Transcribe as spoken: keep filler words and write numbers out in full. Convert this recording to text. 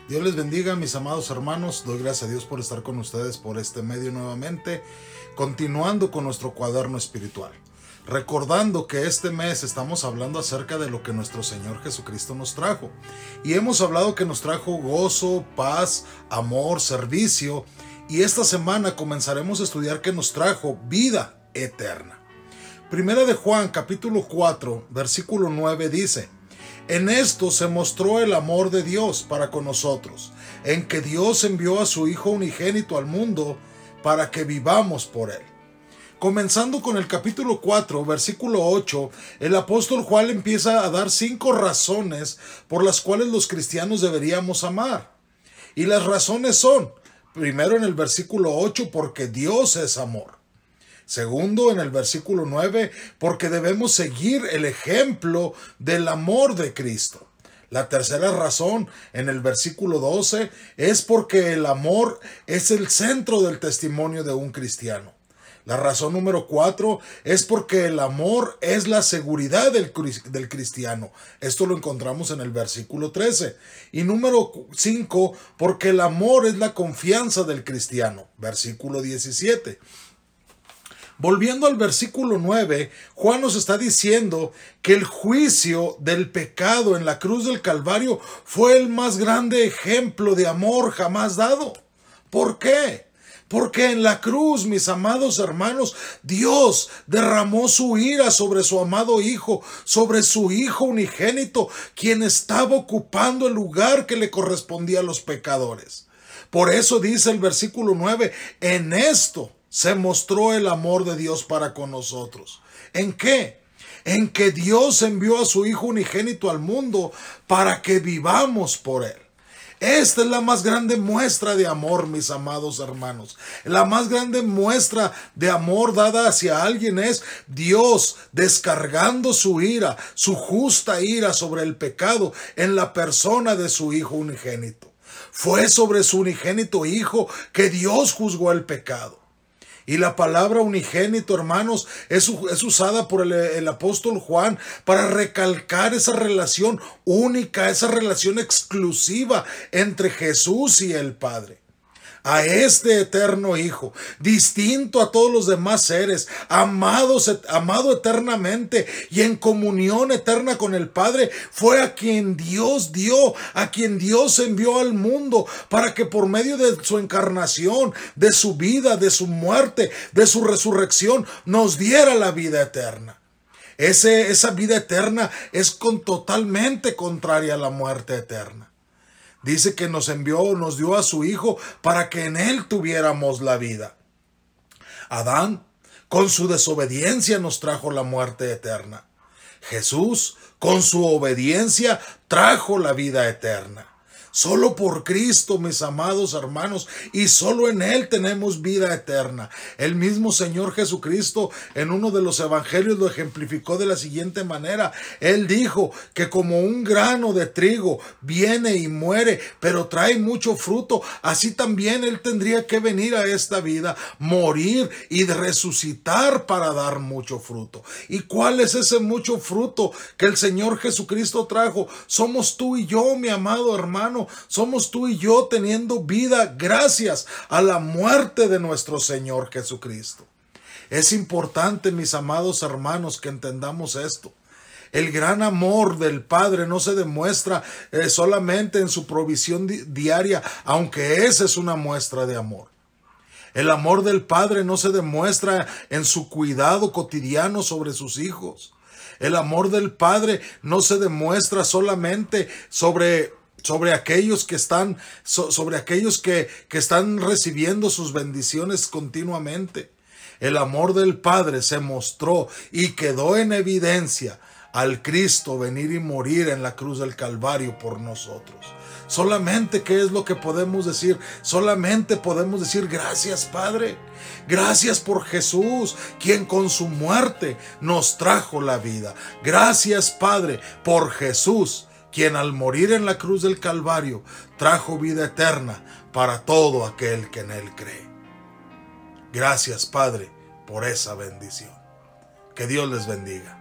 Dios les bendiga, mis amados hermanos. Doy gracias a Dios por estar con ustedes por este medio nuevamente, continuando con nuestro cuaderno espiritual. Recordando que este mes estamos hablando acerca de lo que nuestro Señor Jesucristo nos trajo. Y hemos hablado que nos trajo gozo, paz, amor, servicio. Y esta semana comenzaremos a estudiar que nos trajo vida eterna. Primera de Juan, capítulo cuatro, versículo nueve dice: En esto se mostró el amor de Dios para con nosotros, en que Dios envió a su Hijo unigénito al mundo para que vivamos por él. Comenzando con el capítulo cuatro, versículo ocho, el apóstol Juan empieza a dar cinco razones por las cuales los cristianos deberíamos amar. Y las razones son, primero en el versículo ocho, porque Dios es amor. Segundo, en el versículo nueve, porque debemos seguir el ejemplo del amor de Cristo. La tercera razón, en el versículo doce, es porque el amor es el centro del testimonio de un cristiano. La razón número cuatro es porque el amor es la seguridad del, del cristiano. Esto lo encontramos en el versículo trece. Y número cinco, porque el amor es la confianza del cristiano. Versículo diecisiete. Volviendo al versículo nueve, Juan nos está diciendo que el juicio del pecado en la cruz del Calvario fue el más grande ejemplo de amor jamás dado. ¿Por qué? Porque en la cruz, mis amados hermanos, Dios derramó su ira sobre su amado Hijo, sobre su Hijo unigénito, quien estaba ocupando el lugar que le correspondía a los pecadores. Por eso dice el versículo nueve, en esto se mostró el amor de Dios para con nosotros. ¿En qué? En que Dios envió a su Hijo unigénito al mundo para que vivamos por él. Esta es la más grande muestra de amor, mis amados hermanos. La más grande muestra de amor dada hacia alguien es Dios descargando su ira, su justa ira sobre el pecado en la persona de su Hijo unigénito. Fue sobre su unigénito Hijo que Dios juzgó el pecado. Y la palabra unigénito, hermanos, es, es usada por el, el apóstol Juan para recalcar esa relación única, esa relación exclusiva entre Jesús y el Padre. A este eterno Hijo, distinto a todos los demás seres, amados, amado eternamente y en comunión eterna con el Padre, fue a quien Dios dio, a quien Dios envió al mundo para que por medio de su encarnación, de su vida, de su muerte, de su resurrección, nos diera la vida eterna. Ese, esa vida eterna es con, totalmente contraria a la muerte eterna. Dice que nos envió, nos dio a su Hijo para que en él tuviéramos la vida. Adán, con su desobediencia, nos trajo la muerte eterna. Jesús, con su obediencia, trajo la vida eterna. Solo por Cristo, mis amados hermanos, y solo en Él tenemos vida eterna. El mismo Señor Jesucristo en uno de los evangelios lo ejemplificó de la siguiente manera. Él dijo que como un grano de trigo viene y muere, pero trae mucho fruto, así también Él tendría que venir a esta vida, morir y resucitar para dar mucho fruto. ¿Y cuál es ese mucho fruto que el Señor Jesucristo trajo? Somos tú y yo, mi amado hermano. Somos tú y yo teniendo vida gracias a la muerte de nuestro Señor Jesucristo. Es importante, mis amados hermanos, que entendamos esto. El gran amor del Padre no se demuestra eh, solamente en su provisión di- diaria, aunque esa es una muestra de amor. El amor del Padre no se demuestra en su cuidado cotidiano sobre sus hijos. El amor del Padre no se demuestra solamente sobre sobre aquellos que están, so, sobre aquellos que, que están recibiendo sus bendiciones continuamente. El amor del Padre se mostró y quedó en evidencia al Cristo venir y morir en la cruz del Calvario por nosotros. Solamente, ¿qué es lo que podemos decir? Solamente podemos decir gracias, Padre. Gracias por Jesús, quien con su muerte nos trajo la vida. Gracias, Padre, por Jesús, quien al morir en la cruz del Calvario trajo vida eterna para todo aquel que en él cree. Gracias, Padre, por esa bendición. Que Dios les bendiga.